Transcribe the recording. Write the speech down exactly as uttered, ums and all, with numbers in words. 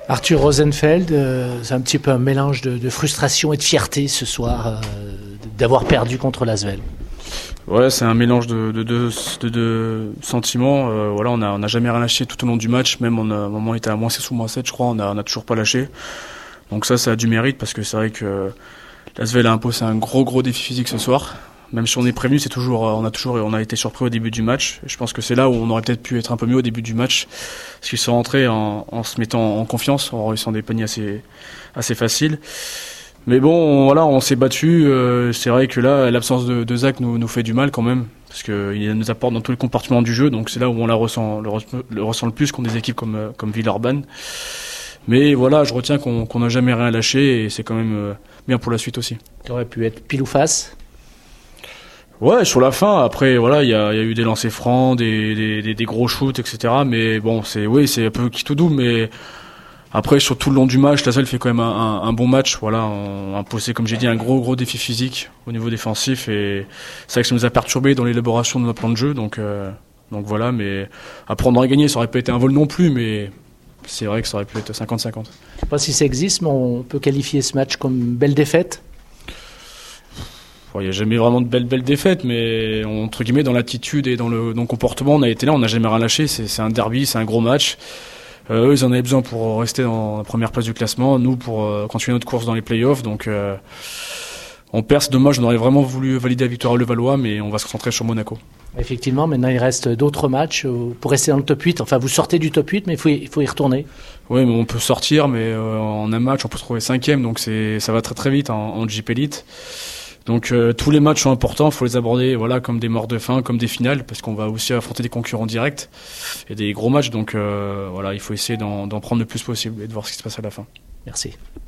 Arthur Rosenfeld, euh, c'est un petit peu un mélange de, de frustration et de fierté ce soir euh, d'avoir perdu contre l'Asvel. Ouais, c'est un mélange de de, de, de, de sentiments. Euh, voilà, on a on a jamais rien lâché tout au long du match. Même on a, à un moment on était à moins six ou moins sept, je crois. On a on a toujours pas lâché. Donc ça, ça a du mérite parce que c'est vrai que l'Asvel a imposé un gros gros défi physique ce soir. Même si on est prévenu, c'est toujours on a toujours on a été surpris au début du match. Je pense que c'est là où on aurait peut-être pu être un peu mieux au début du match, parce qu'ils sont rentrés en, en se mettant en confiance, en réussissant des paniers assez assez faciles. Mais bon, voilà, on s'est battu. Euh, c'est vrai que là, l'absence de, de Zach nous, nous fait du mal quand même, parce qu'il nous apporte dans tous les compartiments du jeu. Donc c'est là où on la ressent, le, le ressent le plus contre des équipes comme comme Villeurbanne. Mais voilà, je retiens qu'on qu'on n'a jamais rien lâché et c'est quand même euh, bien pour la suite aussi. Ça aurait pu être pile ou face. Ouais, sur la fin. Après, voilà, il y a, y a eu des lancers francs, des, des, des, des gros shoots, et cetera. Mais bon, c'est oui, c'est un peu qui tout double, mais après, sur tout le long du match, l'Asvel fait quand même un, un, un bon match. Voilà, on a posé, comme j'ai dit, un gros gros défi physique au niveau défensif et c'est vrai que ça nous a perturbé dans l'élaboration de notre plan de jeu. Donc euh, donc voilà, mais après on aurait gagné, ça aurait pas été un vol non plus, mais c'est vrai que ça aurait pu être cinquante cinquante. Je sais pas si ça existe, mais on peut qualifier ce match comme une belle défaite. Il n'y a jamais vraiment de belles belles défaites, mais entre guillemets dans l'attitude et dans le, dans le comportement, on a été là, on n'a jamais rien lâché. C'est, c'est un derby, c'est un gros match. Euh, eux, ils en avaient besoin pour rester dans la première place du classement. Nous, pour euh, continuer notre course dans les playoffs. Donc, euh, on perd, c'est dommage. On aurait vraiment voulu valider la victoire à Levallois, mais on va se concentrer sur Monaco. Effectivement, maintenant il reste d'autres matchs pour rester dans le top huit. Enfin, vous sortez du top huit, mais il faut, il faut y retourner. Oui, mais on peut sortir, mais euh, en un match, on peut se trouver cinquième. Donc, c'est, ça va très très vite en, en J P Elite. Donc euh, tous les matchs sont importants, il faut les aborder voilà comme des morts de faim, comme des finales, parce qu'on va aussi affronter des concurrents directs et des gros matchs. Donc euh, voilà, il faut essayer d'en, d'en prendre le plus possible et de voir ce qui se passe à la fin. Merci.